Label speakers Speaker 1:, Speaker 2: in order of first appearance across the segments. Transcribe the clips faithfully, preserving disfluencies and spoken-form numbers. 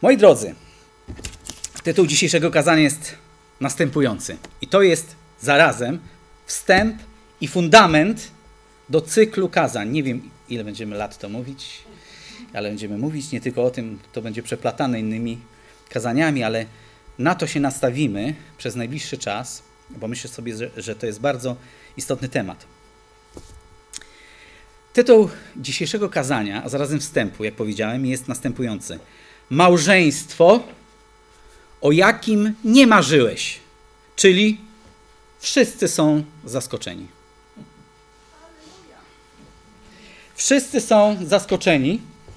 Speaker 1: Moi drodzy, tytuł dzisiejszego kazania jest następujący. I to jest zarazem wstęp i fundament do cyklu kazań. Nie wiem, ile będziemy lat to mówić, ale będziemy mówić nie tylko o tym, to będzie przeplatane innymi kazaniami, ale na to się nastawimy przez najbliższy czas, bo myślę sobie, że, że to jest bardzo istotny temat. Tytuł dzisiejszego kazania, a zarazem wstępu, jak powiedziałem, jest następujący. Małżeństwo, o jakim nie marzyłeś, czyli wszyscy są zaskoczeni. Wszyscy są zaskoczeni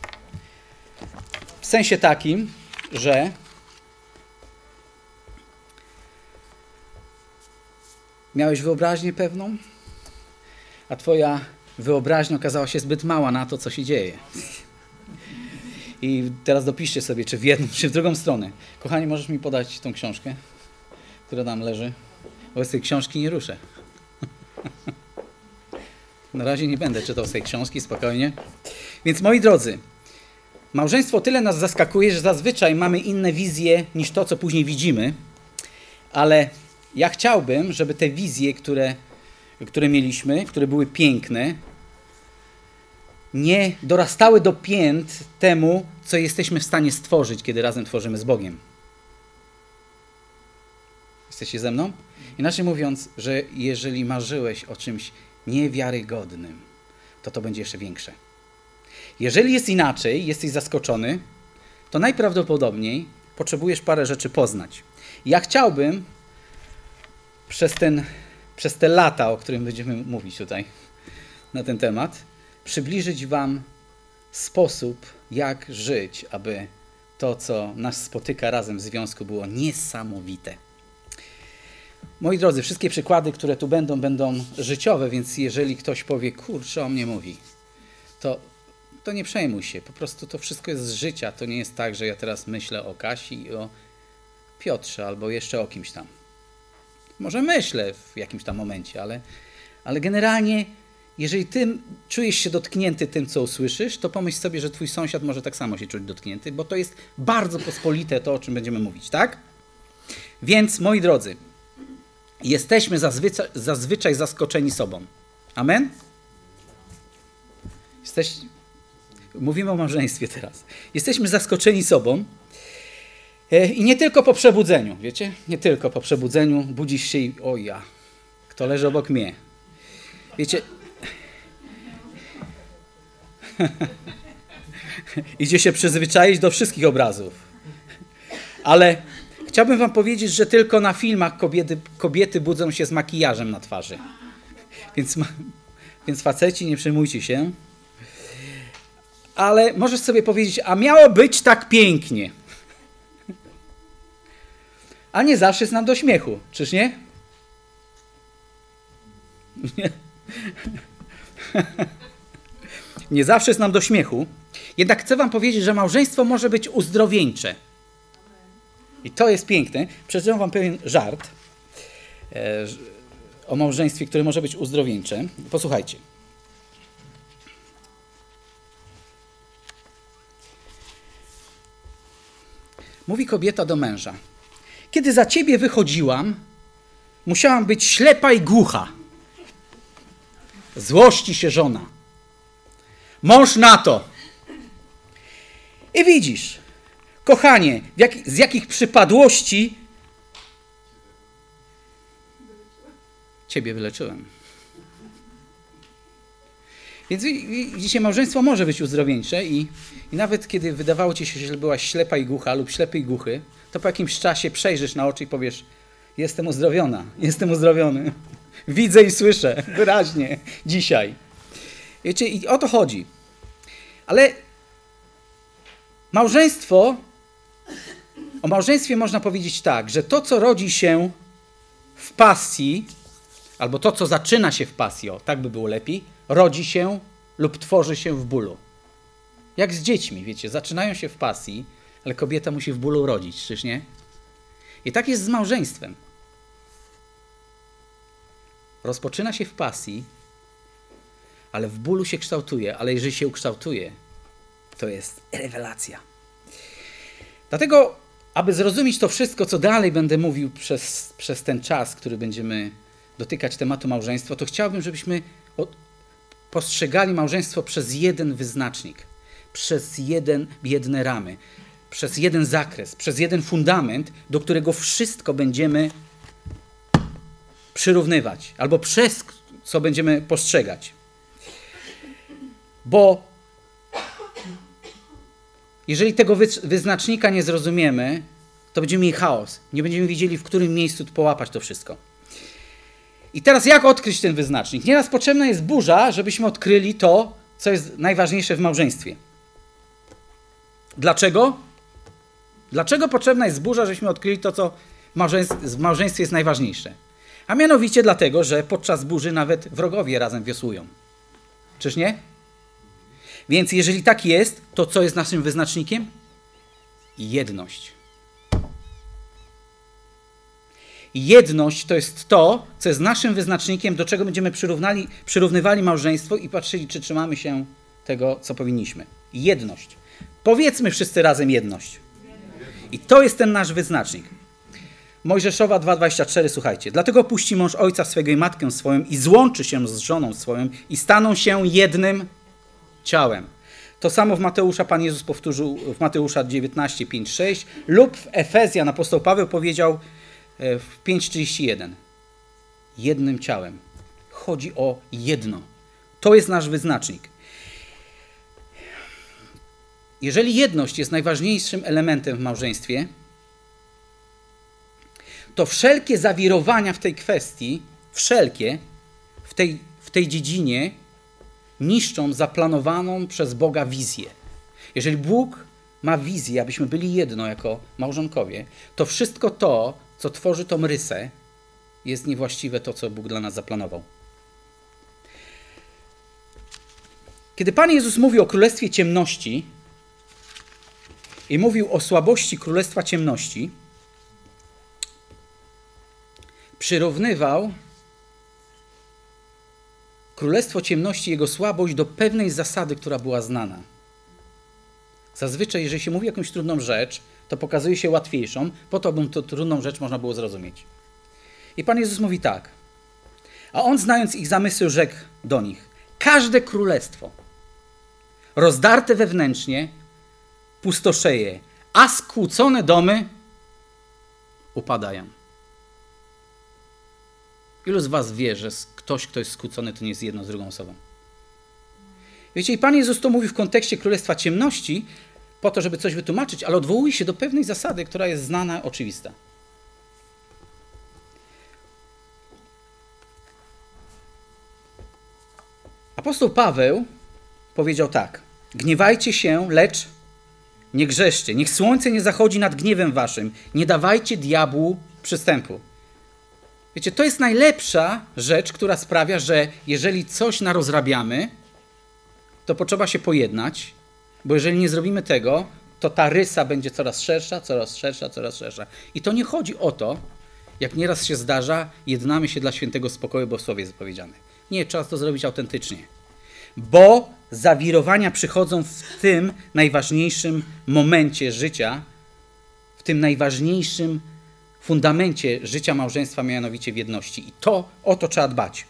Speaker 1: w sensie takim, że miałeś wyobraźnię pewną, a twoja wyobraźnia okazała się zbyt mała na to, co się dzieje. I teraz dopiszcie sobie, czy w jedną, czy w drugą stronę. Kochani, możesz mi podać tą książkę, która tam leży? Bo z tej książki nie ruszę. Na razie nie będę czytał z tej książki, spokojnie. Więc moi drodzy, małżeństwo tyle nas zaskakuje, że zazwyczaj mamy inne wizje niż to, co później widzimy. Ale ja chciałbym, żeby te wizje, które, które mieliśmy, które były piękne, nie dorastały do pięt temu, co jesteśmy w stanie stworzyć, kiedy razem tworzymy z Bogiem. Jesteście ze mną? Inaczej mówiąc, że jeżeli marzyłeś o czymś niewiarygodnym, to to będzie jeszcze większe. Jeżeli jest inaczej, jesteś zaskoczony, to najprawdopodobniej potrzebujesz parę rzeczy poznać. Ja chciałbym przez, ten, przez te lata, o którym będziemy mówić tutaj na ten temat, przybliżyć wam sposób, jak żyć, aby to, co nas spotyka razem w związku, było niesamowite. Moi drodzy, wszystkie przykłady, które tu będą, będą życiowe, więc jeżeli ktoś powie, kurczę, o mnie mówi, to, to nie przejmuj się. Po prostu to wszystko jest z życia. To nie jest tak, że ja teraz myślę o Kasi i o Piotrze albo jeszcze o kimś tam. Może myślę w jakimś tam momencie, ale, ale generalnie jeżeli ty czujesz się dotknięty tym, co usłyszysz, to pomyśl sobie, że twój sąsiad może tak samo się czuć dotknięty, bo to jest bardzo pospolite to, o czym będziemy mówić, tak? Więc, moi drodzy, jesteśmy zazwyczaj, zazwyczaj zaskoczeni sobą. Amen? Jesteś... Mówimy o małżeństwie teraz. Jesteśmy zaskoczeni sobą i nie tylko po przebudzeniu, wiecie? Nie tylko po przebudzeniu budzisz się i o ja, kto leży obok mnie. Wiecie... Idzie się przyzwyczaić do wszystkich obrazów. Ale chciałbym wam powiedzieć, że tylko na filmach kobiety, kobiety budzą się z makijażem na twarzy. Więc, więc faceci, nie przejmujcie się. Ale możesz sobie powiedzieć, a miało być tak pięknie. A nie zawsze jest nam do śmiechu, czyż nie? Nie. Nie zawsze jest nam do śmiechu, jednak chcę wam powiedzieć, że małżeństwo może być uzdrowieńcze. I to jest piękne. Przeczytam wam pewien żart e, o małżeństwie, które może być uzdrowieńcze. Posłuchajcie. Mówi kobieta do męża. Kiedy za ciebie wychodziłam, musiałam być ślepa i głucha. Złości się żona. Mąż na to. I widzisz, kochanie, jak, z jakich przypadłości ciebie wyleczyłem. Więc widzicie, małżeństwo może być uzdrowieńcze i, i nawet kiedy wydawało ci się, że byłaś ślepa i głucha lub ślepy i głuchy, to po jakimś czasie przejrzysz na oczy i powiesz, jestem uzdrowiona, jestem uzdrowiony. Widzę i słyszę wyraźnie dzisiaj. Wiecie, i o to chodzi. Ale małżeństwo, o małżeństwie można powiedzieć tak, że to, co rodzi się w pasji, albo to, co zaczyna się w pasji, o, tak by było lepiej, rodzi się lub tworzy się w bólu. Jak z dziećmi, wiecie, zaczynają się w pasji, ale kobieta musi w bólu rodzić, czyż nie? I tak jest z małżeństwem. Rozpoczyna się w pasji, ale w bólu się kształtuje, ale jeżeli się ukształtuje, to jest rewelacja. Dlatego, aby zrozumieć to wszystko, co dalej będę mówił przez, przez ten czas, który będziemy dotykać tematu małżeństwa, to chciałbym, żebyśmy od, postrzegali małżeństwo przez jeden wyznacznik, przez jeden, jedne ramy, przez jeden zakres, przez jeden fundament, do którego wszystko będziemy przyrównywać, albo przez co będziemy postrzegać. Bo jeżeli tego wyznacznika nie zrozumiemy, to będziemy mieli chaos. Nie będziemy wiedzieli, w którym miejscu połapać to wszystko. I teraz jak odkryć ten wyznacznik? Nieraz potrzebna jest burza, żebyśmy odkryli to, co jest najważniejsze w małżeństwie. Dlaczego? Dlaczego potrzebna jest burza, żebyśmy odkryli to, co w małżeństwie jest najważniejsze? A mianowicie dlatego, że podczas burzy nawet wrogowie razem wiosłują. Czyż nie? Więc jeżeli tak jest, to co jest naszym wyznacznikiem? Jedność. Jedność to jest to, co jest naszym wyznacznikiem, do czego będziemy przyrównali, przyrównywali małżeństwo i patrzyli, czy trzymamy się tego, co powinniśmy. Jedność. Powiedzmy wszyscy razem jedność. I to jest ten nasz wyznacznik. Mojżeszowa dwa dwadzieścia cztery, słuchajcie. Dlatego puści mąż ojca swego i matkę swoją i złączy się z żoną swoją i staną się jednym ciałem. To samo w Mateusza Pan Jezus powtórzył w Mateusza dziewiętnaście, pięć, sześć lub w Efezjan apostoł Paweł powiedział w pięć trzydzieści jeden. Jednym ciałem. Chodzi o jedno. To jest nasz wyznacznik. Jeżeli jedność jest najważniejszym elementem w małżeństwie, to wszelkie zawirowania w tej kwestii, wszelkie w tej, w tej dziedzinie niszczą zaplanowaną przez Boga wizję. Jeżeli Bóg ma wizję, abyśmy byli jedno jako małżonkowie, to wszystko to, co tworzy tą rysę, jest niewłaściwe to, co Bóg dla nas zaplanował. Kiedy Pan Jezus mówił o królestwie ciemności i mówił o słabości królestwa ciemności, przyrównywał królestwo ciemności, jego słabość do pewnej zasady, która była znana. Zazwyczaj, jeżeli się mówi jakąś trudną rzecz, to pokazuje się łatwiejszą, po to, by tę trudną rzecz można było zrozumieć. I Pan Jezus mówi tak. A On, znając ich zamysły, rzekł do nich: każde królestwo rozdarte wewnętrznie pustoszeje, a skłócone domy upadają. Ilu z was wie, że ktoś, kto jest skłócony, to nie jest jedno z drugą osobą? Wiecie, i Pan Jezus to mówi w kontekście Królestwa Ciemności, po to, żeby coś wytłumaczyć, ale odwołuje się do pewnej zasady, która jest znana, oczywista. Apostoł Paweł powiedział tak: gniewajcie się, lecz nie grzeszcie. Niech słońce nie zachodzi nad gniewem waszym. Nie dawajcie diabłu przystępu. Wiecie, to jest najlepsza rzecz, która sprawia, że jeżeli coś narozrabiamy, to potrzeba się pojednać, bo jeżeli nie zrobimy tego, to ta rysa będzie coraz szersza, coraz szersza, coraz szersza. I to nie chodzi o to, jak nieraz się zdarza, jednamy się dla świętego spokoju, bo w słowie jest zapowiedziane. Nie, trzeba to zrobić autentycznie. Bo zawirowania przychodzą w tym najważniejszym momencie życia, w tym najważniejszym fundamencie życia małżeństwa, mianowicie w jedności. I to, o to trzeba dbać.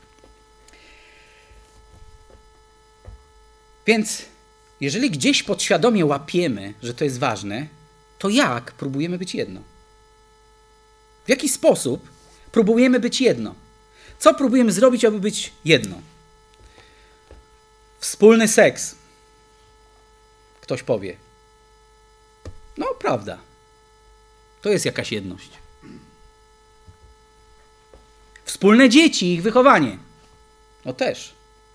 Speaker 1: Więc jeżeli gdzieś podświadomie łapiemy, że to jest ważne, to jak próbujemy być jedno? W jaki sposób próbujemy być jedno? Co próbujemy zrobić, aby być jedno? Wspólny seks. Ktoś powie. No, prawda. To jest jakaś jedność. Wspólne dzieci, ich wychowanie. No też.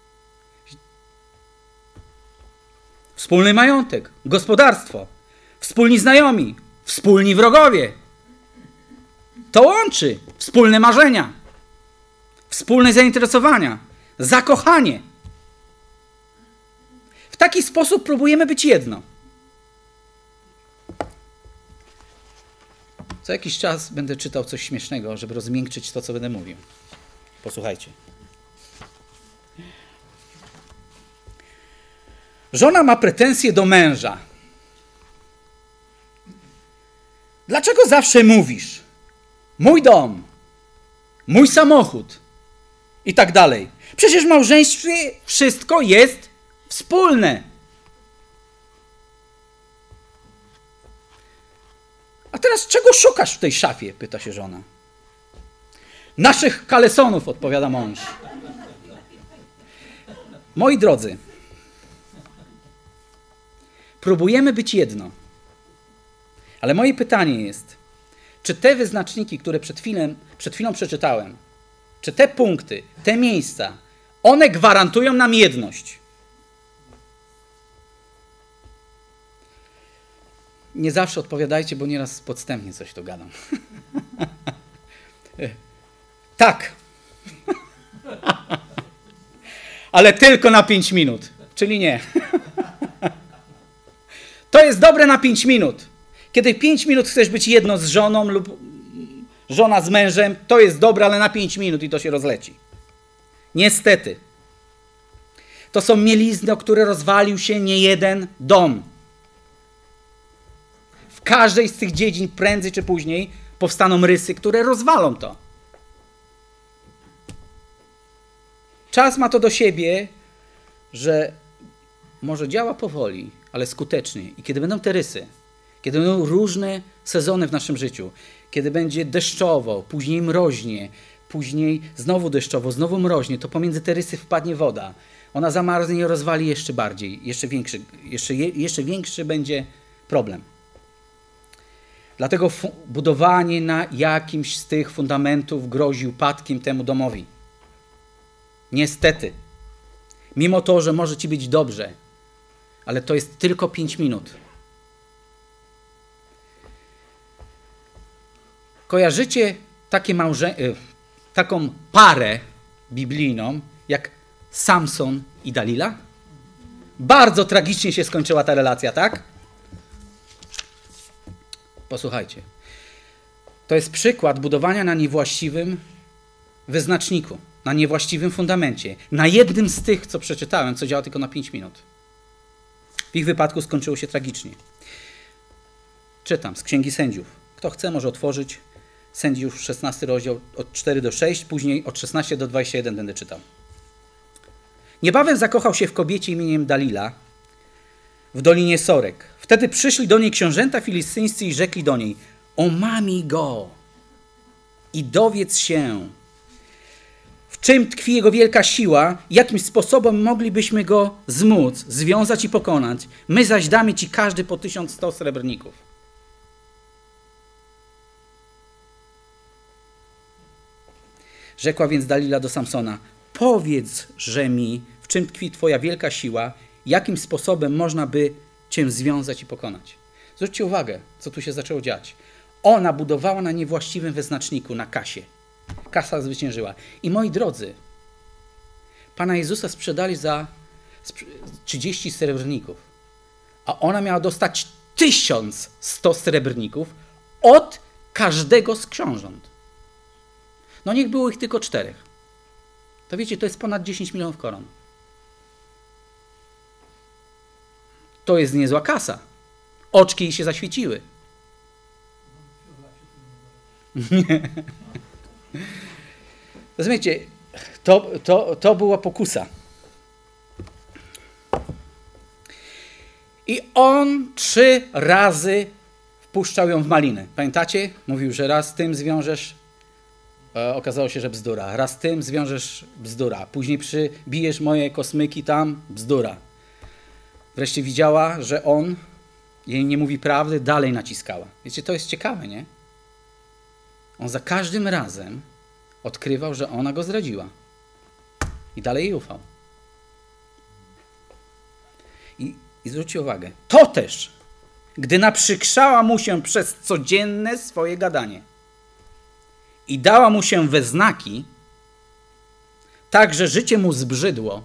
Speaker 1: Wspólny majątek, gospodarstwo, wspólni znajomi, wspólni wrogowie. To łączy wspólne marzenia, wspólne zainteresowania, zakochanie. W taki sposób próbujemy być jedno. Co jakiś czas będę czytał coś śmiesznego, żeby rozmiękczyć to, co będę mówił. Posłuchajcie. Żona ma pretensje do męża. Dlaczego zawsze mówisz mój dom, mój samochód i tak dalej? Przecież w małżeństwie wszystko jest wspólne. A teraz czego szukasz w tej szafie? Pyta się żona. Naszych kalesonów, odpowiada mąż. Moi drodzy, próbujemy być jedno. Ale moje pytanie jest, czy te wyznaczniki, które przed chwilą, przed chwilą przeczytałem, czy te punkty, te miejsca, one gwarantują nam jedność? Nie zawsze odpowiadajcie, bo nieraz podstępnie coś tu gadam. Tak. Ale tylko na pięć minut. Czyli nie. To jest dobre na pięć minut. Kiedy pięć minut chcesz być jedno z żoną lub żona z mężem, to jest dobre, ale na pięć minut i to się rozleci. Niestety. To są mielizny, o które rozwalił się niejeden dom. W każdej z tych dziedzin prędzej czy później powstaną rysy, które rozwalą to. Czas ma to do siebie, że może działa powoli, ale skutecznie. I kiedy będą te rysy, kiedy będą różne sezony w naszym życiu, kiedy będzie deszczowo, później mroźnie, później znowu deszczowo, znowu mroźnie, to pomiędzy te rysy wpadnie woda. Ona zamarznie i rozwali jeszcze bardziej, jeszcze większy, jeszcze, jeszcze większy będzie problem. Dlatego fu- budowanie na jakimś z tych fundamentów grozi upadkiem temu domowi. Niestety. Mimo to, że może ci być dobrze, ale to jest tylko pięć minut. Kojarzycie takie małże... taką parę biblijną, jak Samson i Dalila? Bardzo tragicznie się skończyła ta relacja, tak? Posłuchajcie. To jest przykład budowania na niewłaściwym wyznaczniku, na niewłaściwym fundamencie, na jednym z tych, co przeczytałem, co działa tylko na pięć minut. W ich wypadku skończyło się tragicznie. Czytam z Księgi Sędziów. Kto chce, może otworzyć. Sędziów, szesnasty rozdział, od cztery do sześciu, później od szesnastego do dwudziestego pierwszego będę czytał. Niebawem zakochał się w kobiecie imieniem Dalila w Dolinie Sorek. Wtedy przyszli do niej książęta filistyńscy i rzekli do niej: omamij go i dowiedz się, w czym tkwi jego wielka siła, jakim sposobem moglibyśmy go zmóc, związać i pokonać. My zaś damy ci każdy po tysiąc sto srebrników. Rzekła więc Dalila do Samsona: powiedz-że mi, w czym tkwi twoja wielka siła, jakim sposobem można by cię związać i pokonać. Zwróćcie uwagę, co tu się zaczęło dziać. Ona budowała na niewłaściwym wyznaczniku, na kasie. Kasa zwyciężyła. I moi drodzy, Pana Jezusa sprzedali za trzydzieści srebrników, a ona miała dostać tysiąc sto srebrników od każdego z książąt. No niech było ich tylko czterech. To wiecie, to jest ponad dziesięć milionów koron. To jest niezła kasa. Oczki jej się zaświeciły. Nie. Rozumiecie, to, to, to była pokusa. I on trzy razy wpuszczał ją w maliny. Pamiętacie? Mówił, że raz tym zwiążesz, e, okazało się, że bzdura. Raz tym zwiążesz, bzdura. Później przybijesz moje kosmyki tam, bzdura. Wreszcie widziała, że on jej nie mówi prawdy, dalej naciskała. Wiecie, to jest ciekawe, nie? On za każdym razem odkrywał, że ona go zdradziła. I dalej jej ufał. I, i zwróćcie uwagę, to też, gdy naprzykrzała mu się przez codzienne swoje gadanie i dała mu się we znaki, tak, że życie mu zbrzydło,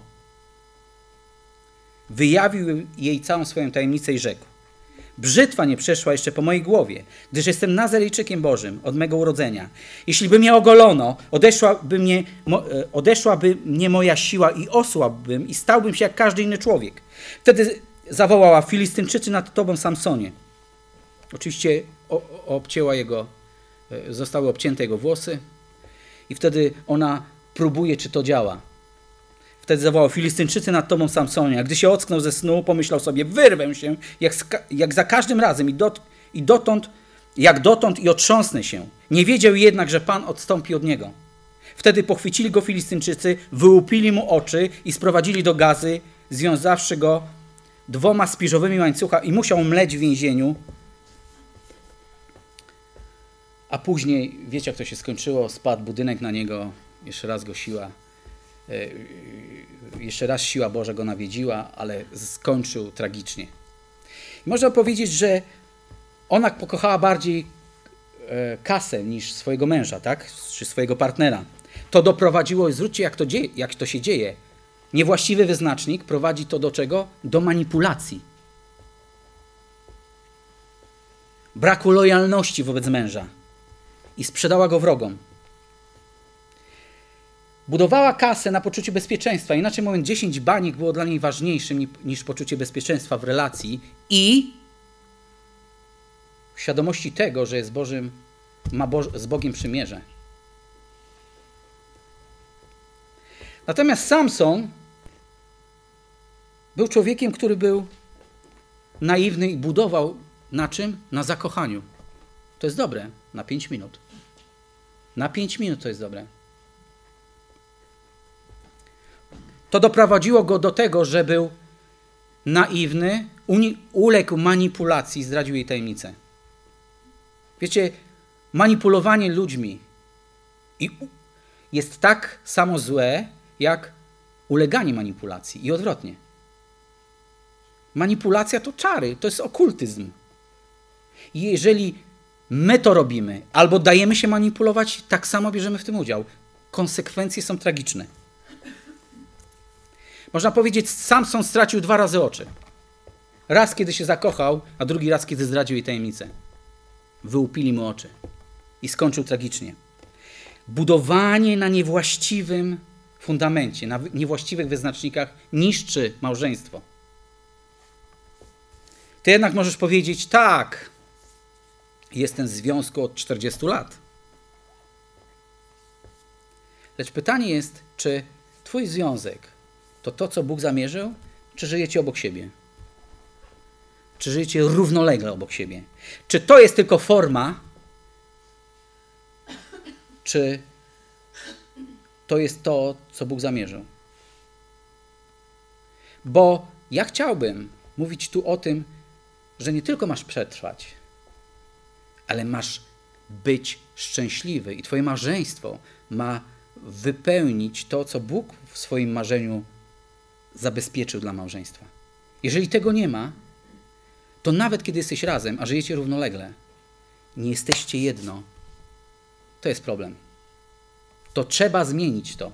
Speaker 1: wyjawił jej całą swoją tajemnicę i rzekł: brzytwa nie przeszła jeszcze po mojej głowie, gdyż jestem Nazarejczykiem Bożym od mego urodzenia. Jeśli by mnie ogolono, odeszłaby mnie, odeszłaby mnie moja siła i osłabłbym i stałbym się jak każdy inny człowiek. Wtedy zawołała: Filistynczycy nad tobą, Samsonie. Oczywiście obcięła jego, zostały obcięte jego włosy i wtedy ona próbuje, czy to działa. Wtedy zawołał: Filistyńczycy nad tobą, Samsonie. A gdy się ocknął ze snu, pomyślał sobie: wyrwę się, jak, jak za każdym razem i, dot, i dotąd, jak dotąd i otrząsnę się. Nie wiedział jednak, że Pan odstąpi od niego. Wtedy pochwycili go Filistyńczycy, wyłupili mu oczy i sprowadzili do Gazy, związawszy go dwoma spiżowymi łańcuchami i musiał mleć w więzieniu. A później, wiecie jak to się skończyło, spadł budynek na niego, jeszcze raz go siła, jeszcze raz siła Boża go nawiedziła, ale skończył tragicznie. I można powiedzieć, że ona pokochała bardziej kasę niż swojego męża, tak? Czy swojego partnera. To doprowadziło, zwróćcie jak to, dzieje, jak to się dzieje. Niewłaściwy wyznacznik prowadzi to do czego? Do manipulacji. Braku lojalności wobec męża. I sprzedała go wrogom. Budowała kasę na poczuciu bezpieczeństwa. Inaczej mówiąc, dziesięć baniek było dla niej ważniejszym niż poczucie bezpieczeństwa w relacji i w świadomości tego, że jest Bożym, ma Bo- z Bogiem przymierze. Natomiast Samson był człowiekiem, który był naiwny i budował na czym? Na zakochaniu. To jest dobre. Na pięć minut. Na pięć minut to jest dobre. To doprowadziło go do tego, że był naiwny, uni- uległ manipulacji i zdradził jej tajemnicę. Wiecie, manipulowanie ludźmi i jest tak samo złe, jak uleganie manipulacji i odwrotnie. Manipulacja to czary, to jest okultyzm. I jeżeli my to robimy, albo dajemy się manipulować, tak samo bierzemy w tym udział. Konsekwencje są tragiczne. Można powiedzieć, Samson stracił dwa razy oczy. Raz, kiedy się zakochał, a drugi raz, kiedy zdradził jej tajemnicę. Wyłupili mu oczy. I skończył tragicznie. Budowanie na niewłaściwym fundamencie, na niewłaściwych wyznacznikach niszczy małżeństwo. Ty jednak możesz powiedzieć: tak, jestem w związku od czterdziestu lat. Lecz pytanie jest, czy twój związek to to, co Bóg zamierzył, czy żyjecie obok siebie? Czy żyjecie równolegle obok siebie? Czy to jest tylko forma, czy to jest to, co Bóg zamierzył? Bo ja chciałbym mówić tu o tym, że nie tylko masz przetrwać, ale masz być szczęśliwy i twoje małżeństwo ma wypełnić to, co Bóg w swoim marzeniu zabezpieczył dla małżeństwa. Jeżeli tego nie ma, to nawet kiedy jesteś razem, a żyjecie równolegle, nie jesteście jedno, to jest problem. To trzeba zmienić to.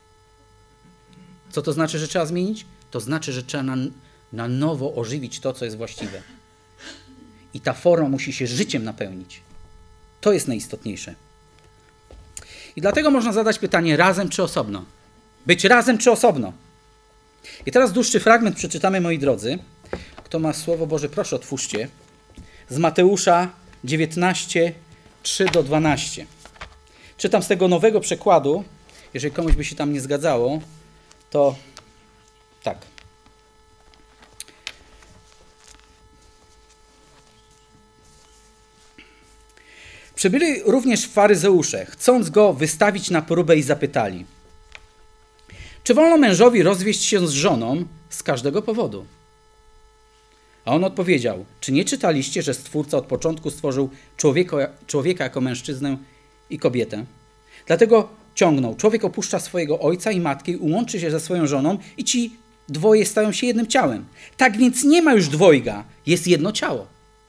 Speaker 1: Co to znaczy, że trzeba zmienić? To znaczy, że trzeba na, na nowo ożywić to, co jest właściwe. I ta forma musi się życiem napełnić. To jest najistotniejsze. I dlatego można zadać pytanie: razem czy osobno? Być razem czy osobno? I teraz dłuższy fragment przeczytamy, moi drodzy. Kto ma Słowo Boże, proszę otwórzcie. Z Mateusza dziewiętnaście, trzy do dwunastu. Czytam z tego nowego przekładu. Jeżeli komuś by się tam nie zgadzało, to tak. Przybyli również faryzeusze, chcąc go wystawić na próbę i zapytali: czy wolno mężowi rozwieść się z żoną z każdego powodu? A on odpowiedział: czy nie czytaliście, że Stwórca od początku stworzył człowieka, człowieka jako mężczyznę i kobietę? Dlatego ciągnął: człowiek opuszcza swojego ojca i matkę i łączy się ze swoją żoną i ci dwoje stają się jednym ciałem. Tak więc nie ma już dwojga, jest jedno ciało.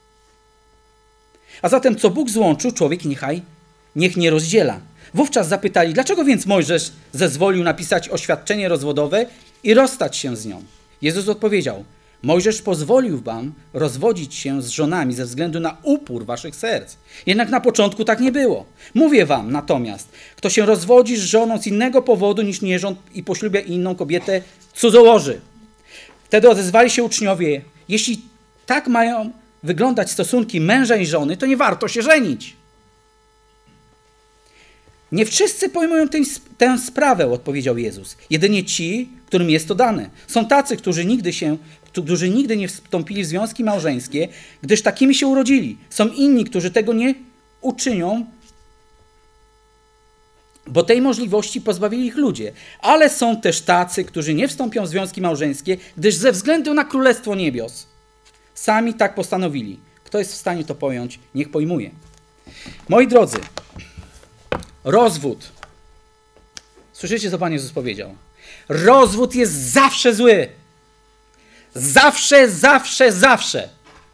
Speaker 1: A zatem co Bóg złączył, człowiek niechaj, niech nie rozdziela. Wówczas zapytali: dlaczego więc Mojżesz zezwolił napisać oświadczenie rozwodowe i rozstać się z nią? Jezus odpowiedział: Mojżesz pozwolił wam rozwodzić się z żonami ze względu na upór waszych serc. Jednak na początku tak nie było. Mówię wam natomiast, kto się rozwodzi z żoną z innego powodu niż nierząd i poślubia inną kobietę, cudzołoży. Wtedy odezwali się uczniowie: jeśli tak mają wyglądać stosunki męża i żony, to nie warto się żenić. Nie wszyscy pojmują tę, tę sprawę, odpowiedział Jezus. Jedynie ci, którym jest to dane. Są tacy, którzy nigdy, się, którzy nigdy nie wstąpili w związki małżeńskie, gdyż takimi się urodzili. Są inni, którzy tego nie uczynią, bo tej możliwości pozbawili ich ludzie. Ale są też tacy, którzy nie wstąpią w związki małżeńskie, gdyż ze względu na Królestwo Niebios sami tak postanowili. Kto jest w stanie to pojąć, niech pojmuje. Moi drodzy, rozwód. Słyszycie, co Pan Jezus powiedział? Rozwód jest zawsze zły. Zawsze, zawsze, zawsze.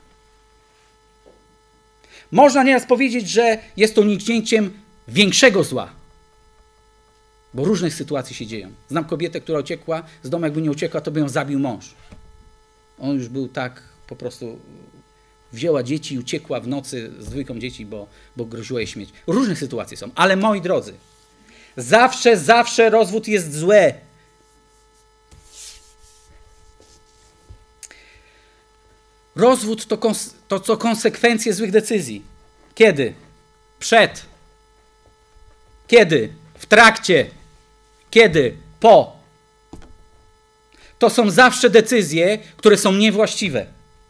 Speaker 1: Można nieraz powiedzieć, że jest to uniknięciem większego zła. Bo różnych sytuacji się dzieją. Znam kobietę, która uciekła z domu, jakby nie uciekła, to by ją zabił mąż. On już był tak, po prostu wzięła dzieci i uciekła w nocy z dwójką dzieci, bo, bo groziła jej śmierć. Różne sytuacje są, ale moi drodzy, zawsze, zawsze rozwód jest złe. Rozwód to, kons- to co konsekwencje złych decyzji. Kiedy? Przed. Kiedy? W trakcie. Kiedy? Po. To są zawsze decyzje, które są niewłaściwe.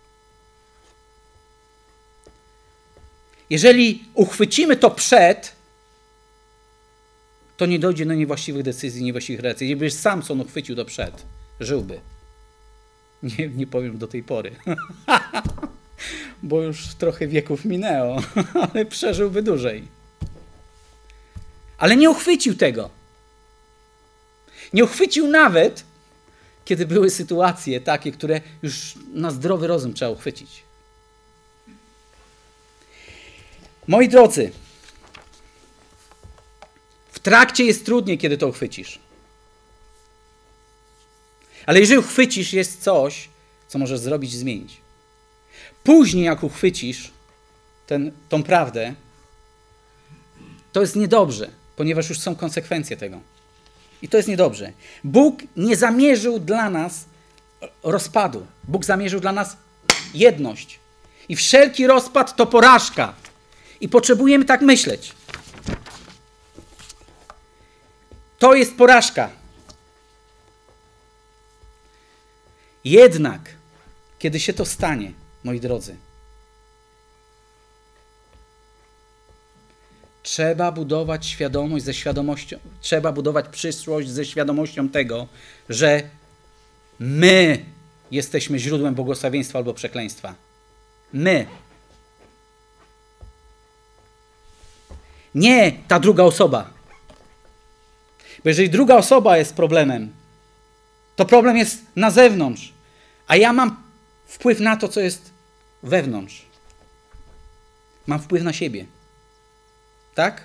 Speaker 1: Jeżeli uchwycimy to przed, to nie dojdzie do niewłaściwych decyzji, niewłaściwych relacji. Gdyby Samson uchwycił to przed, żyłby. Nie, nie powiem do tej pory. Bo już trochę wieków minęło, ale przeżyłby dłużej. Ale nie uchwycił tego. Nie uchwycił nawet, kiedy były sytuacje takie, które już na zdrowy rozum trzeba uchwycić. Moi drodzy, w trakcie jest trudniej, kiedy to uchwycisz. Ale jeżeli uchwycisz, jest coś, co możesz zrobić i zmienić. Później, jak uchwycisz ten, tą prawdę, to jest niedobrze, ponieważ już są konsekwencje tego. I to jest niedobrze. Bóg nie zamierzył dla nas rozpadu. Bóg zamierzył dla nas jedność. I wszelki rozpad to porażka. I potrzebujemy tak myśleć. To jest porażka. Jednak, kiedy się to stanie, moi drodzy, trzeba budować świadomość ze świadomością, trzeba budować przyszłość ze świadomością tego, że my jesteśmy źródłem błogosławieństwa albo przekleństwa. My. Nie ta druga osoba. Bo jeżeli druga osoba jest problemem, to problem jest na zewnątrz, a ja mam wpływ na to, co jest wewnątrz. Mam wpływ na siebie. Tak?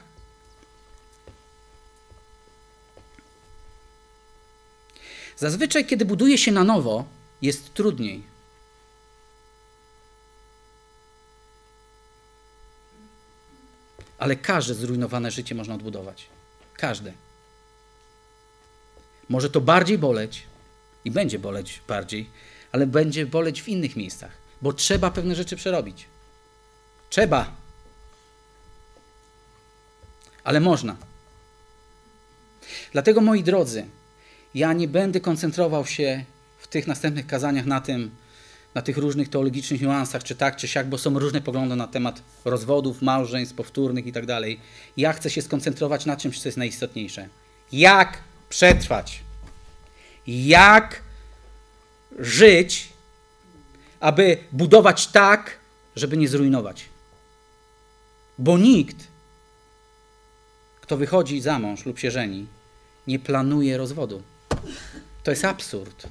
Speaker 1: Zazwyczaj, kiedy buduje się na nowo, jest trudniej. Ale każde zrujnowane życie można odbudować. Każde. Może to bardziej boleć i będzie boleć bardziej, ale będzie boleć w innych miejscach, bo trzeba pewne rzeczy przerobić. Trzeba. Ale można. Dlatego, moi drodzy, ja nie będę koncentrował się w tych następnych kazaniach na tym, na tych różnych teologicznych niuansach, czy tak, czy siak, bo są różne poglądy na temat rozwodów, małżeństw, powtórnych i tak dalej. Ja chcę się skoncentrować na czymś, co jest najistotniejsze. Jak przetrwać? Jak żyć, aby budować tak, żeby nie zrujnować? Bo nikt, kto wychodzi za mąż lub się żeni, nie planuje rozwodu. To jest absurd.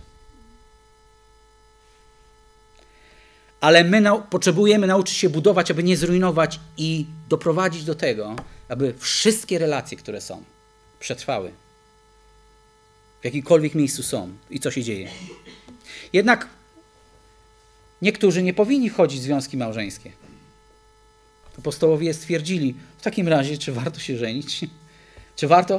Speaker 1: Ale my nau- potrzebujemy nauczyć się budować, aby nie zrujnować i doprowadzić do tego, aby wszystkie relacje, które są, przetrwały. W jakikolwiek miejscu są i co się dzieje. Jednak niektórzy nie powinni wchodzić w związki małżeńskie. Apostołowie stwierdzili, w takim razie, czy warto się żenić? Czy warto?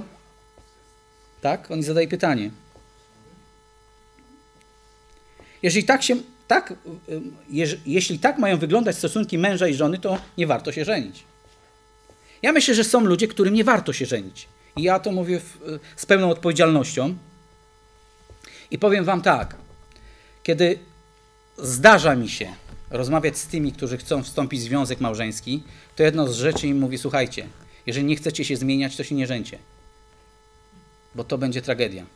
Speaker 1: Tak? Oni zadają pytanie. Jeżeli tak się tak, jeż, jeśli tak mają wyglądać stosunki męża i żony, to nie warto się żenić. Ja myślę, że są ludzie, którym nie warto się żenić. I ja to mówię w, z pełną odpowiedzialnością. I powiem wam tak, kiedy zdarza mi się rozmawiać z tymi, którzy chcą wstąpić w związek małżeński, to jedno z rzeczy im mówi, słuchajcie, jeżeli nie chcecie się zmieniać, to się nie żeńcie. Bo to będzie tragedia.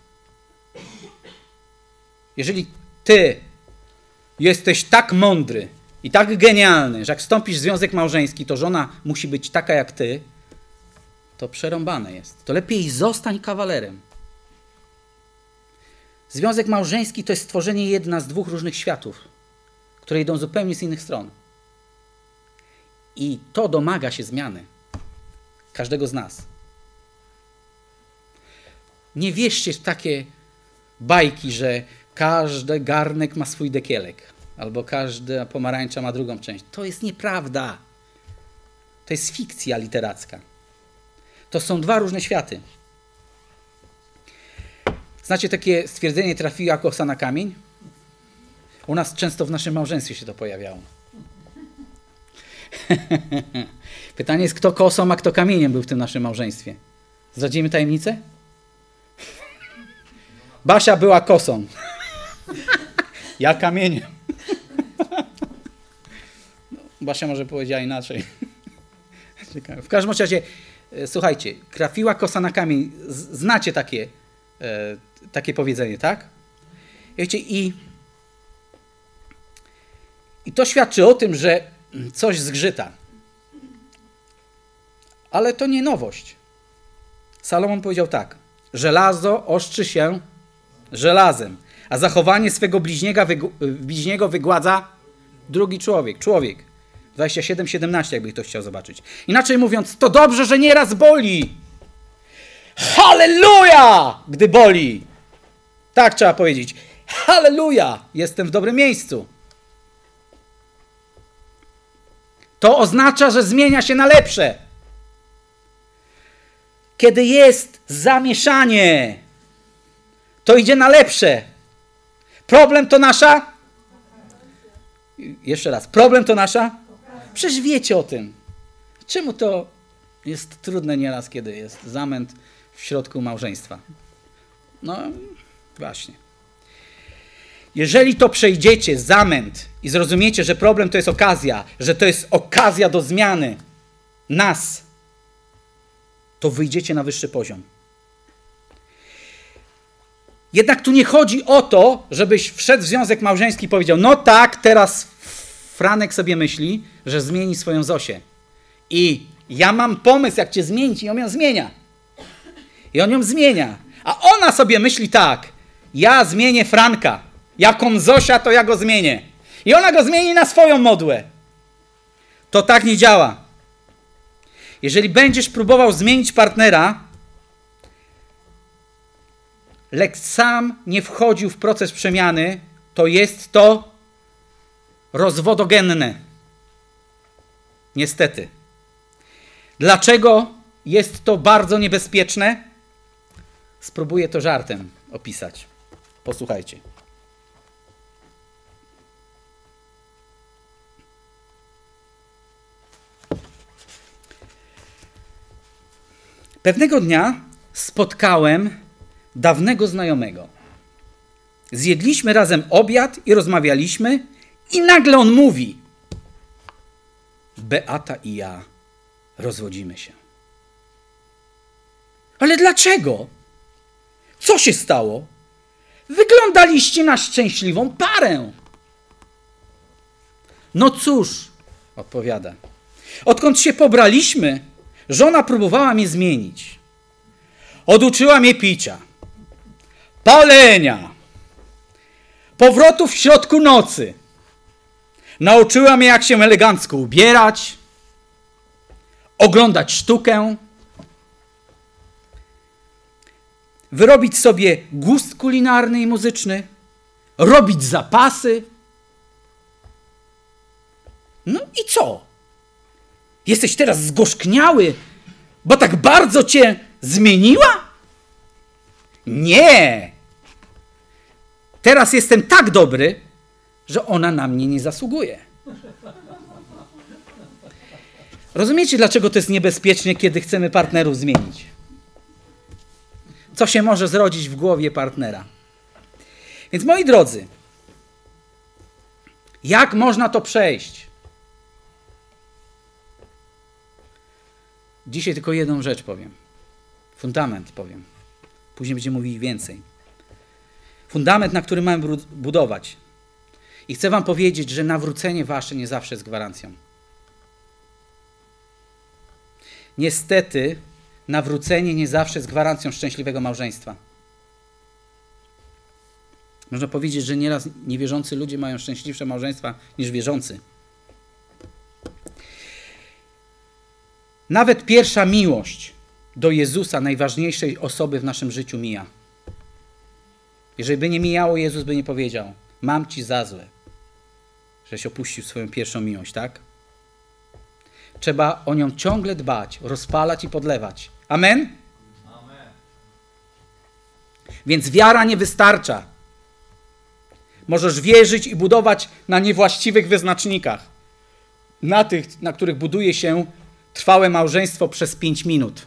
Speaker 1: Jeżeli ty jesteś tak mądry i tak genialny, że jak wstąpisz w związek małżeński, to żona musi być taka jak ty, to przerąbane jest. To lepiej zostań kawalerem. Związek małżeński to jest stworzenie jedna z dwóch różnych światów, które idą zupełnie z innych stron. I to domaga się zmiany każdego z nas. Nie wierzcie w takie bajki, że każdy garnek ma swój dekielek, albo każda pomarańcza ma drugą część. To jest nieprawda. To jest fikcja literacka. To są dwa różne światy. Znacie takie stwierdzenie trafiła kosa na kamień? U nas często w naszym małżeństwie się to pojawiało. Pytanie jest, kto kosą, a kto kamieniem był w tym naszym małżeństwie. Zdradzimy tajemnicę? Basia była kosą. Ja kamieniem. Basia może powiedziała inaczej. W każdym razie, słuchajcie, trafiła kosa na kamień. Znacie takie, e, takie powiedzenie, tak? Wiecie, i, i to świadczy o tym, że coś zgrzyta. Ale to nie nowość. Salomon powiedział tak. Żelazo ostrzy się żelazem, a zachowanie swego bliźniego, wygu, bliźniego wygładza drugi człowiek. Człowiek. dwadzieścia siedem siedemnaście, jakby ktoś chciał zobaczyć. Inaczej mówiąc, to dobrze, że nieraz boli. Halleluja! Gdy boli. Tak trzeba powiedzieć. Halleluja! Jestem w dobrym miejscu. To oznacza, że zmienia się na lepsze. Kiedy jest zamieszanie, to idzie na lepsze. Problem to nasza? Jeszcze raz. Problem to nasza? Przecież wiecie o tym. Czemu to jest trudne nieraz, kiedy jest zamęt w środku małżeństwa? No właśnie. Jeżeli to przejdziecie, zamęt, i zrozumiecie, że problem to jest okazja, że to jest okazja do zmiany nas, to wyjdziecie na wyższy poziom. Jednak tu nie chodzi o to, żebyś wszedł w związek małżeński i powiedział, no tak, teraz Franek sobie myśli, że zmieni swoją Zosię. I ja mam pomysł, jak cię zmienić, i on ją zmienia. I on ją zmienia. A ona sobie myśli tak, ja zmienię Franka. Jaką Zosia, to ja go zmienię. I ona go zmieni na swoją modłę. To tak nie działa. Jeżeli będziesz próbował zmienić partnera, lecz sam nie wchodził w proces przemiany, to jest to rozwodogenne. Niestety. Dlaczego jest to bardzo niebezpieczne? Spróbuję to żartem opisać. Posłuchajcie. Pewnego dnia spotkałem dawnego znajomego. Zjedliśmy razem obiad i rozmawialiśmy i nagle on mówi: Beata i ja rozwodzimy się. Ale dlaczego? Co się stało? Wyglądaliście na szczęśliwą parę. No cóż, odpowiada. Odkąd się pobraliśmy, żona próbowała mnie zmienić. Oduczyła mnie picia, palenia, powrotów w środku nocy. Nauczyła mnie, jak się elegancko ubierać, oglądać sztukę, wyrobić sobie gust kulinarny i muzyczny, robić zapasy. No i co? Jesteś teraz zgorzkniały, bo tak bardzo cię zmieniła? Nie! Teraz jestem tak dobry, że ona na mnie nie zasługuje. Rozumiecie, dlaczego to jest niebezpieczne, kiedy chcemy partnerów zmienić? Co się może zrodzić w głowie partnera? Więc moi drodzy, jak można to przejść? Dzisiaj tylko jedną rzecz powiem. Fundament powiem. Później będziemy mówili więcej. Fundament, na którym mamy budować. I chcę wam powiedzieć, że nawrócenie wasze nie zawsze jest gwarancją. Niestety, nawrócenie nie zawsze jest gwarancją szczęśliwego małżeństwa. Można powiedzieć, że nieraz niewierzący ludzie mają szczęśliwsze małżeństwa niż wierzący. Nawet pierwsza miłość do Jezusa, najważniejszej osoby w naszym życiu, mija. Jeżeli by nie mijało, Jezus by nie powiedział: mam ci za złe, żeś opuścił swoją pierwszą miłość, tak? Trzeba o nią ciągle dbać, rozpalać i podlewać. Amen? Amen. Więc wiara nie wystarcza. Możesz wierzyć i budować na niewłaściwych wyznacznikach. Na tych, na których buduje się trwałe małżeństwo przez pięć minut.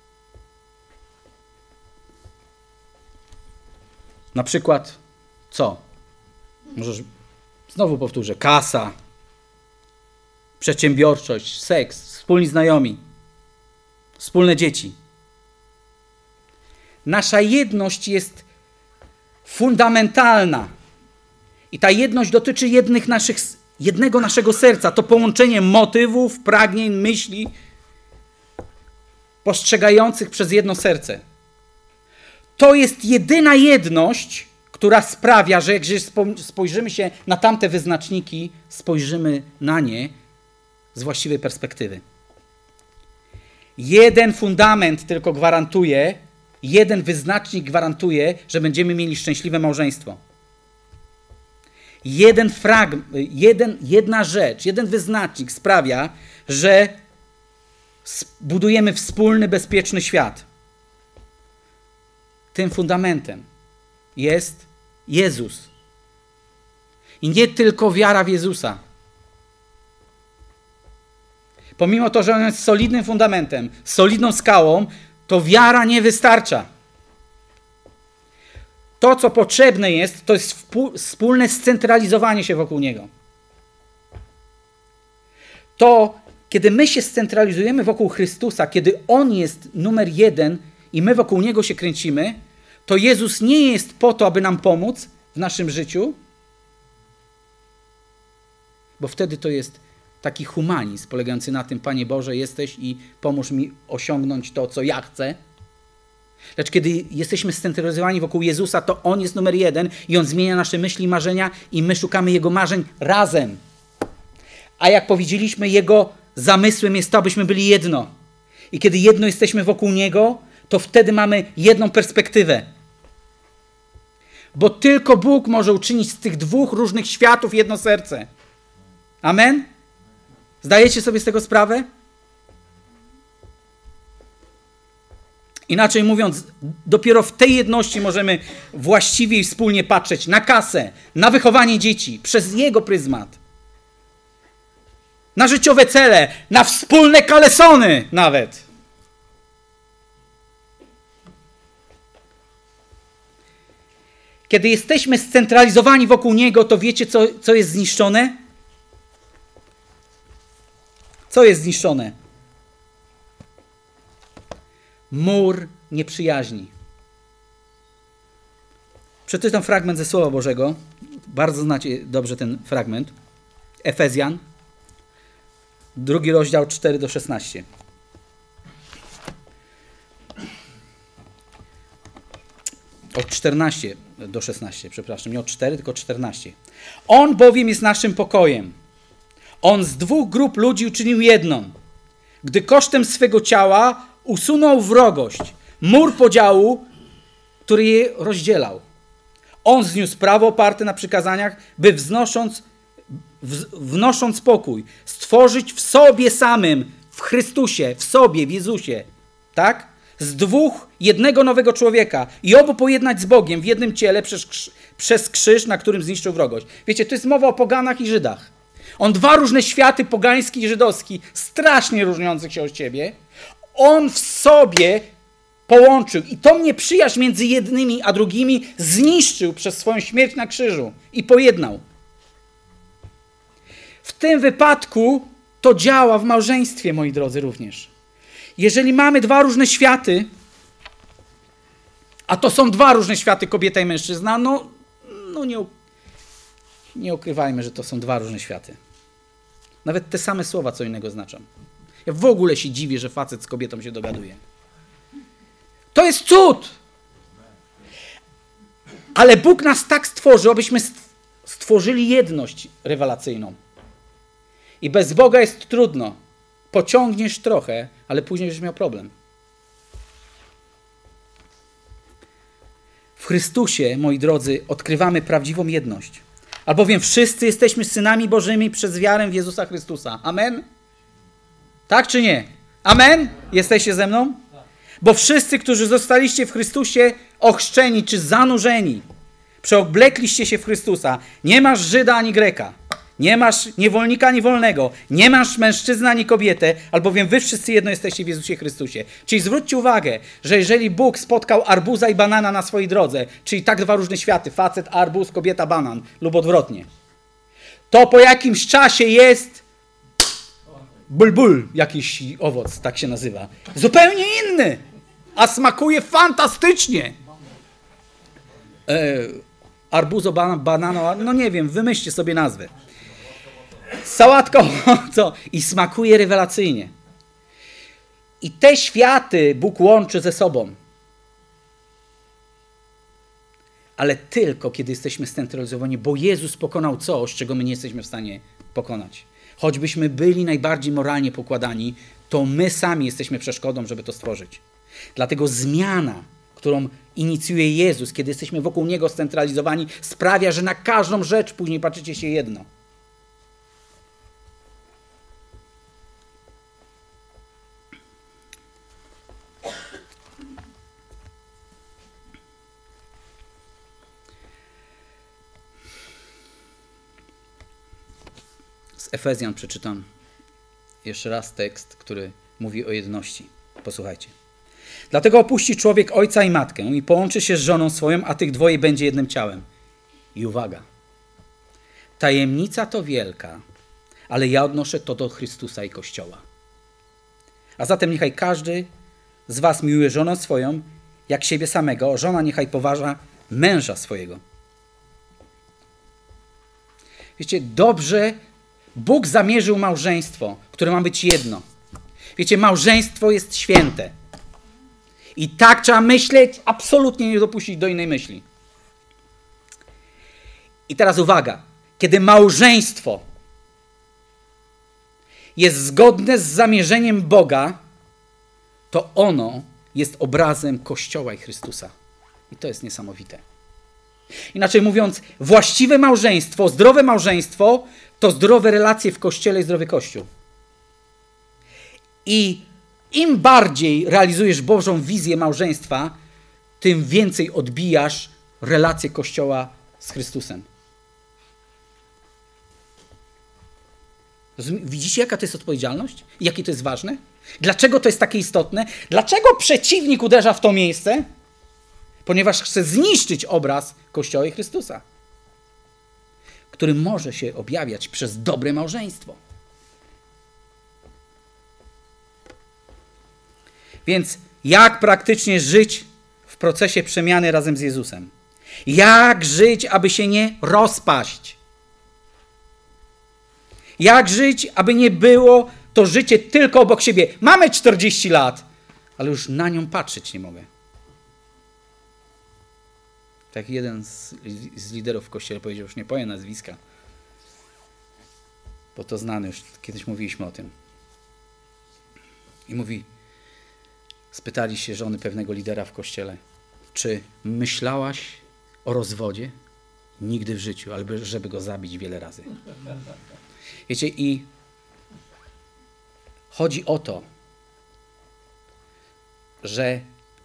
Speaker 1: Na przykład co? Możesz, znowu powtórzę, kasa, przedsiębiorczość, seks, wspólni znajomi, wspólne dzieci. Nasza jedność jest fundamentalna. I ta jedność dotyczy jednych naszych, jednego naszego serca. To połączenie motywów, pragnień, myśli postrzegających przez jedno serce. To jest jedyna jedność, która sprawia, że jak spojrzymy się na tamte wyznaczniki, spojrzymy na nie z właściwej perspektywy. Jeden fundament tylko gwarantuje, jeden wyznacznik gwarantuje, że będziemy mieli szczęśliwe małżeństwo. Jeden fragment, jeden, jedna rzecz, jeden wyznacznik sprawia, że budujemy wspólny, bezpieczny świat. Tym fundamentem jest Jezus. I nie tylko wiara w Jezusa. Pomimo to, że on jest solidnym fundamentem, solidną skałą, to wiara nie wystarcza. To, co potrzebne jest, to jest wspólne scentralizowanie się wokół Niego. To, kiedy my się scentralizujemy wokół Chrystusa, kiedy On jest numer jeden i my wokół Niego się kręcimy, to Jezus nie jest po to, aby nam pomóc w naszym życiu, bo wtedy to jest taki humanizm polegający na tym: Panie Boże, jesteś i pomóż mi osiągnąć to, co ja chcę. Lecz kiedy jesteśmy scentralizowani wokół Jezusa, to On jest numer jeden i On zmienia nasze myśli i marzenia i my szukamy Jego marzeń razem. A jak powiedzieliśmy, Jego zamysłem jest to, abyśmy byli jedno. I kiedy jedno jesteśmy wokół Niego, to wtedy mamy jedną perspektywę. Bo tylko Bóg może uczynić z tych dwóch różnych światów jedno serce. Amen? Zdajecie sobie z tego sprawę? Inaczej mówiąc, dopiero w tej jedności możemy właściwie i wspólnie patrzeć na kasę, na wychowanie dzieci, przez Jego pryzmat. Na życiowe cele, na wspólne kalesony nawet. Kiedy jesteśmy scentralizowani wokół Niego, to wiecie, co, co jest zniszczone? Co jest zniszczone? Mur nieprzyjaźni. Przeczytam fragment ze Słowa Bożego. Bardzo znacie dobrze ten fragment. Efezjan, drugi rozdział, cztery do szesnastu. Od czternastu do szesnastu, przepraszam, nie od cztery, tylko od czternastu. On bowiem jest naszym pokojem. On z dwóch grup ludzi uczynił jedną, gdy kosztem swego ciała usunął wrogość, mur podziału, który je rozdzielał. On zniósł prawo oparte na przykazaniach, by wznosząc, wnosząc pokój, stworzyć w sobie samym, w Chrystusie, w sobie, w Jezusie, tak? z dwóch jednego nowego człowieka i obu pojednać z Bogiem w jednym ciele przez, krz- przez krzyż, na którym zniszczył wrogość. Wiecie, to jest mowa o poganach i Żydach. On dwa różne światy, pogański i żydowski, strasznie różniących się od siebie, on w sobie połączył i tą nieprzyjaźń między jednymi a drugimi zniszczył przez swoją śmierć na krzyżu i pojednał. W tym wypadku to działa w małżeństwie, moi drodzy, również. Jeżeli mamy dwa różne światy, a to są dwa różne światy, kobieta i mężczyzna, no, no nie, nie ukrywajmy, że to są dwa różne światy. Nawet te same słowa co innego znaczą. Ja w ogóle się dziwię, że facet z kobietą się dogaduje. To jest cud! Ale Bóg nas tak stworzył, abyśmy stworzyli jedność rewelacyjną. I bez Boga jest trudno. Pociągniesz trochę, ale później będziesz miał problem. W Chrystusie, moi drodzy, odkrywamy prawdziwą jedność. Albowiem wszyscy jesteśmy synami Bożymi przez wiarę w Jezusa Chrystusa. Amen? Tak czy nie? Amen? Jesteście ze mną? Bo wszyscy, którzy zostaliście w Chrystusie ochrzczeni czy zanurzeni, przeoblekliście się w Chrystusa. Nie masz Żyda ani Greka. Nie masz niewolnika ani wolnego. Nie masz mężczyzny ani kobietę, albowiem wy wszyscy jedno jesteście w Jezusie Chrystusie. Czyli zwróćcie uwagę, że jeżeli Bóg spotkał arbuza i banana na swojej drodze, czyli tak dwa różne światy, facet, arbuz, kobieta, banan lub odwrotnie, to po jakimś czasie jest bulbul, jakiś owoc, tak się nazywa. Zupełnie inny, a smakuje fantastycznie. E, arbuzo, banan, banano, no nie wiem, wymyślcie sobie nazwę. Sałatką, co? I smakuje rewelacyjnie. I te światy Bóg łączy ze sobą. Ale tylko kiedy jesteśmy scentralizowani, bo Jezus pokonał coś, czego my nie jesteśmy w stanie pokonać. Choćbyśmy byli najbardziej moralnie pokładani, to my sami jesteśmy przeszkodą, żeby to stworzyć. Dlatego zmiana, którą inicjuje Jezus, kiedy jesteśmy wokół Niego scentralizowani, sprawia, że na każdą rzecz później patrzycie się jedno. Z Efezjan przeczytam jeszcze raz tekst, który mówi o jedności. Posłuchajcie. Dlatego opuści człowiek ojca i matkę i połączy się z żoną swoją, a tych dwoje będzie jednym ciałem. I uwaga. Tajemnica to wielka, ale ja odnoszę to do Chrystusa i Kościoła. A zatem niechaj każdy z was miłuje żonę swoją, jak siebie samego. Żona niechaj poważa męża swojego. Wiecie, dobrze Bóg zamierzył małżeństwo, które ma być jedno. Wiecie, małżeństwo jest święte. I tak trzeba myśleć, absolutnie nie dopuścić do innej myśli. I teraz uwaga. Kiedy małżeństwo jest zgodne z zamierzeniem Boga, to ono jest obrazem Kościoła i Chrystusa. I to jest niesamowite. Inaczej mówiąc, właściwe małżeństwo, zdrowe małżeństwo to zdrowe relacje w Kościele i zdrowy Kościół. I im bardziej realizujesz Bożą wizję małżeństwa, tym więcej odbijasz relację Kościoła z Chrystusem. Widzicie, jaka to jest odpowiedzialność? I jakie to jest ważne? Dlaczego to jest takie istotne? Dlaczego przeciwnik uderza w to miejsce? Ponieważ chce zniszczyć obraz Kościoła i Chrystusa, który może się objawiać przez dobre małżeństwo. Więc jak praktycznie żyć w procesie przemiany razem z Jezusem? Jak żyć, aby się nie rozpaść? Jak żyć, aby nie było to życie tylko obok siebie? Mamy czterdzieści lat, ale już na nią patrzeć nie mogę. Tak jeden z, z liderów w Kościele powiedział, już nie powiem nazwiska, bo to znany, już kiedyś mówiliśmy o tym. I mówi, spytali się żony pewnego lidera w Kościele, czy myślałaś o rozwodzie? Nigdy w życiu, albo żeby go zabić wiele razy. Wiecie, i chodzi o to, że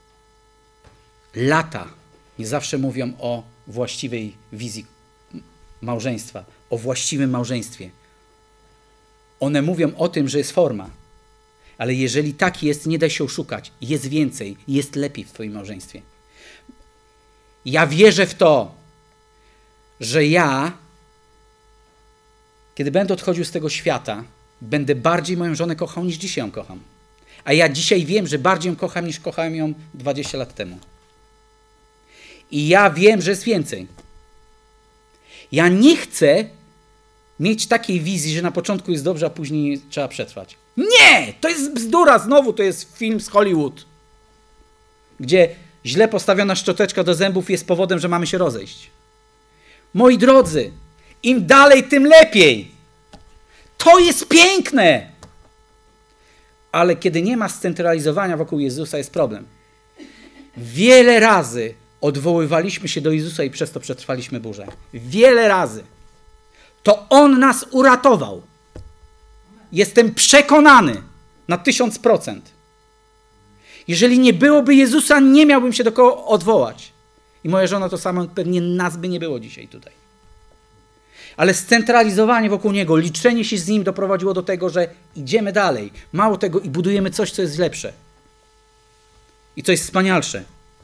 Speaker 1: lata nie zawsze mówią o właściwej wizji małżeństwa, o właściwym małżeństwie. One mówią o tym, że jest forma. Ale jeżeli tak jest, nie da się oszukać. Jest więcej, jest lepiej w twoim małżeństwie. Ja wierzę w to, że ja, kiedy będę odchodził z tego świata, będę bardziej moją żonę kochał, niż dzisiaj ją kocham. A ja dzisiaj wiem, że bardziej ją kocham, niż kochałem ją dwadzieścia lat temu. I ja wiem, że jest więcej. Ja nie chcę mieć takiej wizji, że na początku jest dobrze, a później trzeba przetrwać. Nie! To jest bzdura. Znowu to jest film z Hollywood, gdzie źle postawiona szczoteczka do zębów jest powodem, że mamy się rozejść. Moi drodzy, im dalej, tym lepiej. To jest piękne. Ale kiedy nie ma scentralizowania wokół Jezusa, jest problem. Wiele razy odwoływaliśmy się do Jezusa i przez to przetrwaliśmy burzę. Wiele razy. To On nas uratował. Jestem przekonany na tysiąc procent. Jeżeli nie byłoby Jezusa, nie miałbym się do kogo odwołać. I moja żona to samo, pewnie nas by nie było dzisiaj tutaj. Ale scentralizowanie wokół Niego, liczenie się z Nim doprowadziło do tego, że idziemy dalej. Mało tego i budujemy coś, co jest lepsze. I co jest wspanialsze.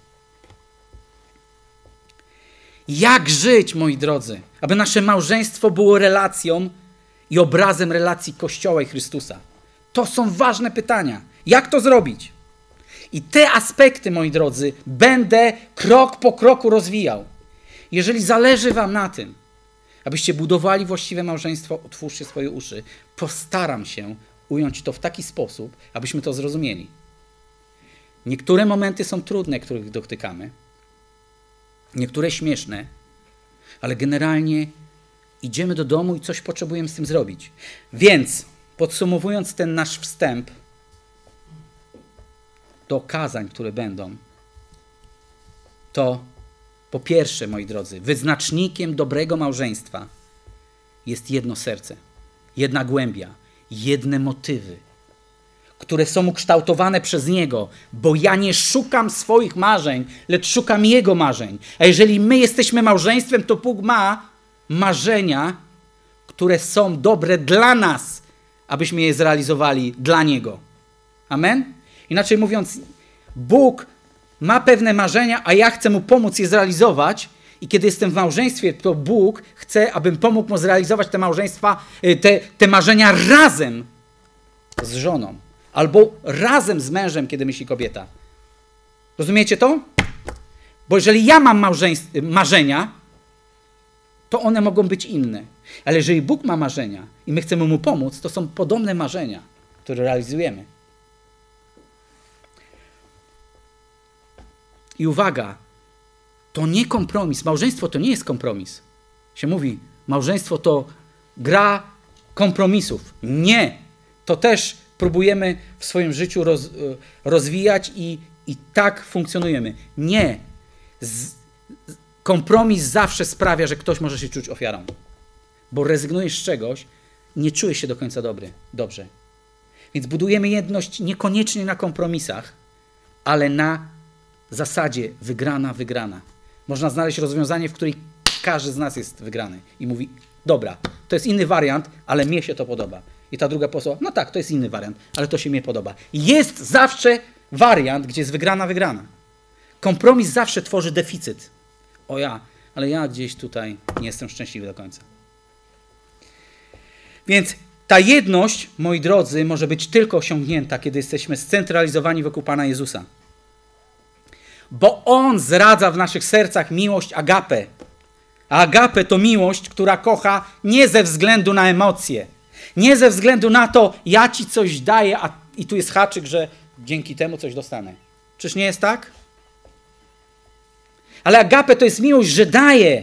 Speaker 1: Jak żyć, moi drodzy, aby nasze małżeństwo było relacją i obrazem relacji Kościoła i Chrystusa? To są ważne pytania. Jak to zrobić? I te aspekty, moi drodzy, będę krok po kroku rozwijał. Jeżeli zależy wam na tym, abyście budowali właściwe małżeństwo, otwórzcie swoje uszy. Postaram się ująć to w taki sposób, abyśmy to zrozumieli. Niektóre momenty są trudne, których dotykamy. Niektóre śmieszne, ale generalnie idziemy do domu i coś potrzebujemy z tym zrobić. Więc podsumowując ten nasz wstęp do kazań, które będą, to po pierwsze, moi drodzy, wyznacznikiem dobrego małżeństwa jest jedno serce, jedna głębia, jedne motywy, które są ukształtowane przez Niego, bo ja nie szukam swoich marzeń, lecz szukam Jego marzeń. A jeżeli my jesteśmy małżeństwem, to Bóg ma marzenia, które są dobre dla nas, abyśmy je zrealizowali dla Niego. Amen? Inaczej mówiąc, Bóg ma pewne marzenia, a ja chcę Mu pomóc je zrealizować i kiedy jestem w małżeństwie, to Bóg chce, abym pomógł Mu zrealizować te małżeństwa, te, te marzenia razem z żoną. Albo razem z mężem, kiedy myśli kobieta. Rozumiecie to? Bo jeżeli ja mam małżeństw- marzenia, to one mogą być inne. Ale jeżeli Bóg ma marzenia i my chcemy Mu pomóc, to są podobne marzenia, które realizujemy. I uwaga, to nie kompromis. Małżeństwo to nie jest kompromis. Się mówi, małżeństwo to gra kompromisów. Nie. To też próbujemy w swoim życiu roz, rozwijać i, i tak funkcjonujemy. Nie. Z, kompromis zawsze sprawia, że ktoś może się czuć ofiarą. Bo rezygnujesz z czegoś i nie czujesz się do końca dobry, dobrze. Więc budujemy jedność niekoniecznie na kompromisach, ale na zasadzie wygrana, wygrana. Można znaleźć rozwiązanie, w której każdy z nas jest wygrany i mówi, dobra, to jest inny wariant, ale mnie się to podoba. I ta druga osoba, no tak, to jest inny wariant, ale to się mnie podoba. Jest zawsze wariant, gdzie jest wygrana, wygrana. Kompromis zawsze tworzy deficyt. O ja, ale ja gdzieś tutaj nie jestem szczęśliwy do końca. Więc ta jedność, moi drodzy, może być tylko osiągnięta, kiedy jesteśmy scentralizowani wokół Pana Jezusa. Bo On zradza w naszych sercach miłość agape. A agape to miłość, która kocha nie ze względu na emocje. Nie ze względu na to, ja ci coś daję, a i tu jest haczyk, że dzięki temu coś dostanę. Czyż nie jest tak? Ale agape to jest miłość, że daje,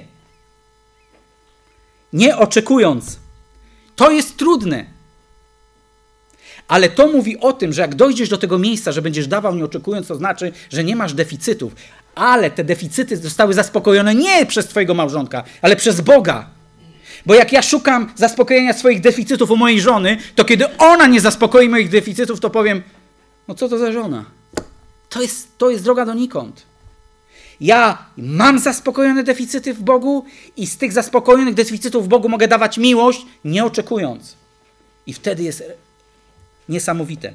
Speaker 1: nie oczekując. To jest trudne. Ale to mówi o tym, że jak dojdziesz do tego miejsca, że będziesz dawał nie oczekując, to znaczy, że nie masz deficytów. Ale te deficyty zostały zaspokojone nie przez twojego małżonka, ale przez Boga. Bo jak ja szukam zaspokojenia swoich deficytów u mojej żony, to kiedy ona nie zaspokoi moich deficytów, to powiem, no co to za żona? To jest, to jest droga donikąd. Ja mam zaspokojone deficyty w Bogu i z tych zaspokojonych deficytów w Bogu mogę dawać miłość, nie oczekując. I wtedy jest niesamowite.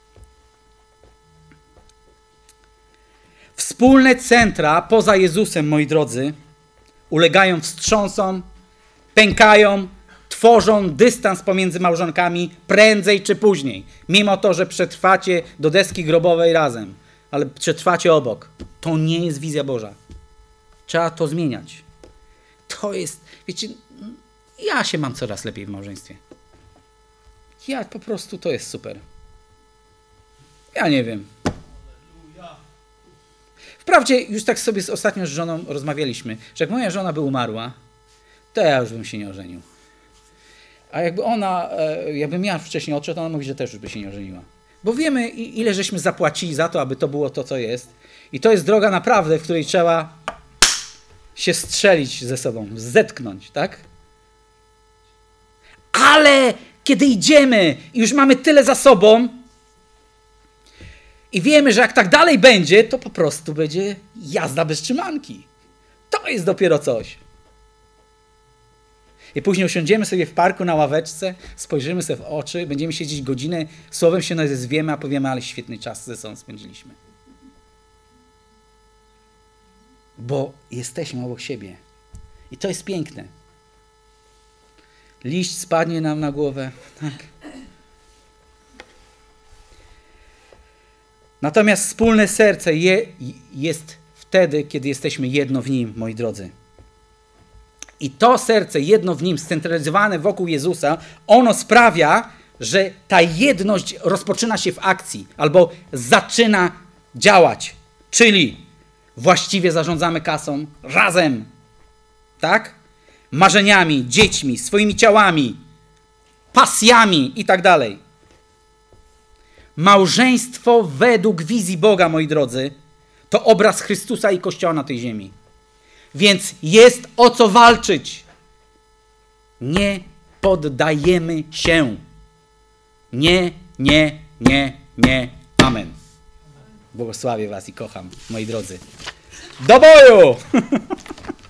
Speaker 1: Wspólne centra poza Jezusem, moi drodzy, ulegają wstrząsom, pękają, tworzą dystans pomiędzy małżonkami prędzej czy później. Mimo to, że przetrwacie do deski grobowej razem, ale przetrwacie obok. To nie jest wizja Boża. Trzeba to zmieniać. To jest, wiecie, ja się mam coraz lepiej w małżeństwie. Ja po prostu, to jest super. Ja nie wiem. Wprawdzie już tak sobie ostatnio z żoną rozmawialiśmy, że jak moja żona by umarła, to ja już bym się nie ożenił. A jakby ona, jakbym ja wcześniej odszedł, to ona mówi, że też już by się nie ożeniła. Bo wiemy, ile żeśmy zapłacili za to, aby to było to, co jest. I to jest droga naprawdę, w której trzeba się strzelić ze sobą, zetknąć, tak? Ale kiedy idziemy i już mamy tyle za sobą i wiemy, że jak tak dalej będzie, to po prostu będzie jazda bez trzymanki. To jest dopiero coś. I później usiądziemy sobie w parku na ławeczce, spojrzymy sobie w oczy, będziemy siedzieć godzinę, słowem się nazwiemy, a powiemy, ale świetny czas ze sobą spędziliśmy. Bo jesteśmy obok siebie. I to jest piękne. Liść spadnie nam na głowę. Tak. Natomiast wspólne serce je, jest wtedy, kiedy jesteśmy jedno w Nim, moi drodzy. I to serce, jedno w Nim, scentralizowane wokół Jezusa, ono sprawia, że ta jedność rozpoczyna się w akcji albo zaczyna działać. Czyli właściwie zarządzamy kasą razem. Tak? Marzeniami, dziećmi, swoimi ciałami, pasjami i tak dalej. Małżeństwo według wizji Boga, moi drodzy, to obraz Chrystusa i Kościoła na tej ziemi. Więc jest o co walczyć. Nie poddajemy się. Nie, nie, nie, nie. Amen. Błogosławię was i kocham, moi drodzy. Do boju!